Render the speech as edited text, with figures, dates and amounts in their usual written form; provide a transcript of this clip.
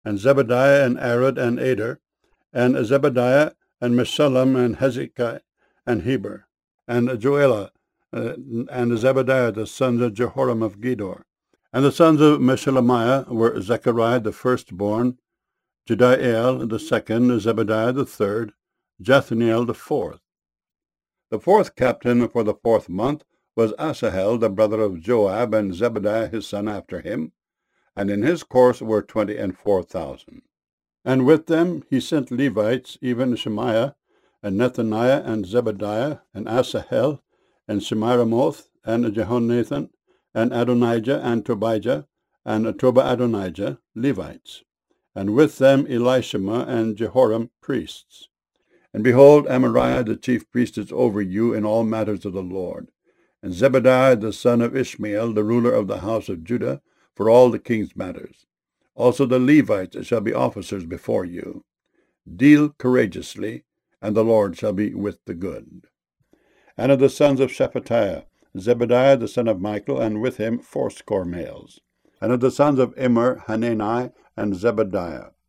and Zebadiah, and Arad, and Ader, and Zebadiah, and Meshullam, and Hezekiah, and Heber, and Joelah, and Zebadiah, the sons of Jehoram of Gedor. And the sons of Meshelemiah were Zechariah the firstborn, Jediael the second, Zebadiah the third, Jethniel the fourth. The fourth captain for the 4th month was Asahel, the brother of Joab, and Zebadiah his son after him, and in his course were 24,000. And with them he sent Levites, even Shemaiah, and Nethaniah, and Zebadiah, and Asahel, and Shemiramoth, and Jehonathan, and Adonijah, and Tobijah, and Toba-Adonijah, Levites, and with them Elishama and Jehoram, priests. And behold, Amariah the chief priest is over you in all matters of the Lord, and Zebadiah the son of Ishmael, the ruler of the house of Judah, for all the king's matters. Also the Levites shall be officers before you. Deal courageously, and the Lord shall be with the good. And of the sons of Shephatiah, Zebadiah the son of Michael, and with him 80 males. And of the sons of Immer, Hanani, and Zebadiah.